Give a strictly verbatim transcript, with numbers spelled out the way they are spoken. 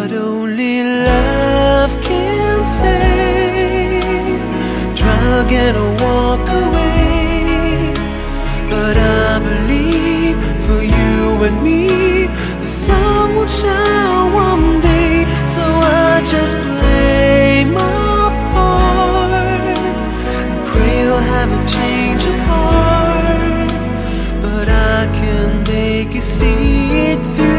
what only love can say. Drug and a walk away, but I believe for you and me the sun will shine one day. So I just play my part and pray you'll have a change of heart. But I can make you see it through.